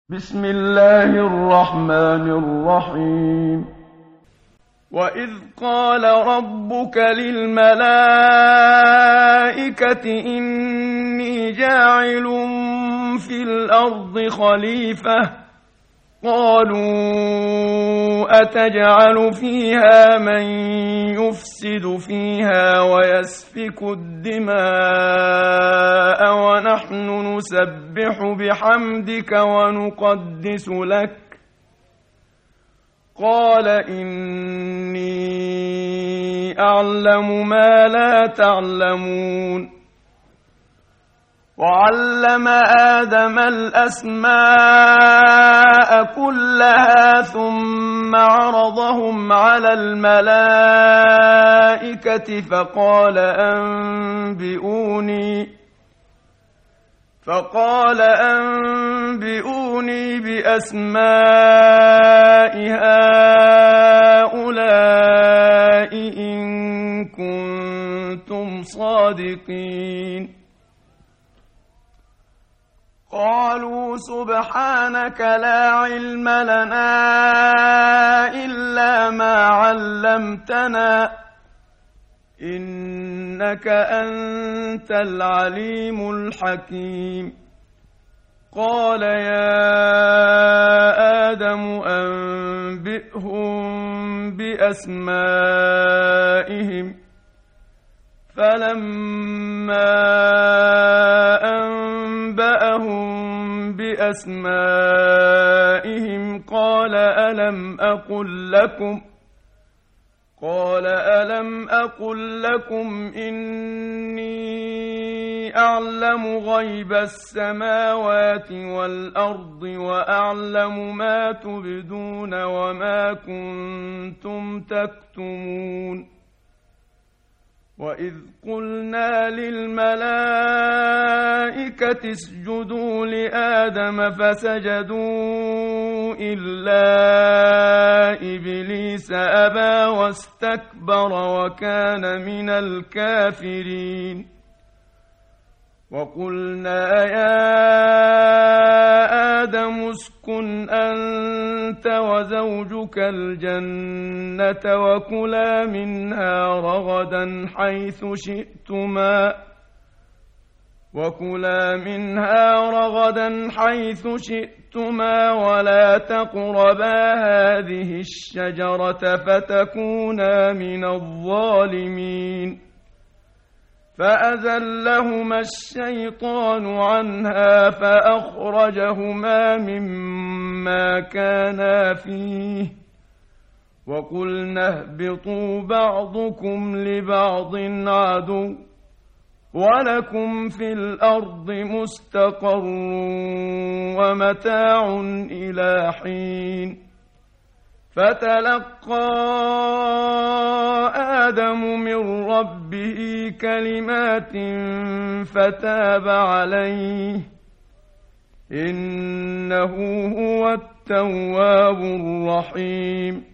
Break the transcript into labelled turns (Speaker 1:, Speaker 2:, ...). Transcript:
Speaker 1: بسم الله الرحمن الرحيم. وإذ قال ربك للملائكة إني جاعل في الأرض خليفة قالوا أتجعل فيها من يفسد فيها ويسفك الدماء ونحن نسبح بحمدك ونقدس لك قال إني أعلم ما لا تعلمون. وعلم آدم الأسماء كلها ثم عرضهم على الملائكة فقال أنبئوني بأسماء هؤلاء إن كنتم صادقين. قالوا سبحانك لا علم لنا إلا ما علمتنا إنك أنت العليم الحكيم. قال يا آدم أنبئهم بأسمائهم فلما أنبأهم بأسمائهم قال ألم أقل لكم إني أعلم غيب السماوات والأرض وأعلم ما تبدون وما كنتم تكتمون. وإذ قلنا للملائكة اسجدوا لآدم فسجدوا إلا إبليس أبى واستكبر وكان من الكافرين. وقلنا يا آدم اسكن أنت وزوجك الجنة وكلا منها رغدا حيث شئتما ولا تقربا هذه الشجرة فتكونا من الظالمين. فأزلهما الشيطان عنها فأخرجهما مما كانا فيه وقلنا اهبطوا بعضكم لبعض عدو ولكم في الأرض مستقر ومتاع إلى حين. فتلقى آدم من ربه كلمات فتاب عليه إنه هو التواب الرحيم.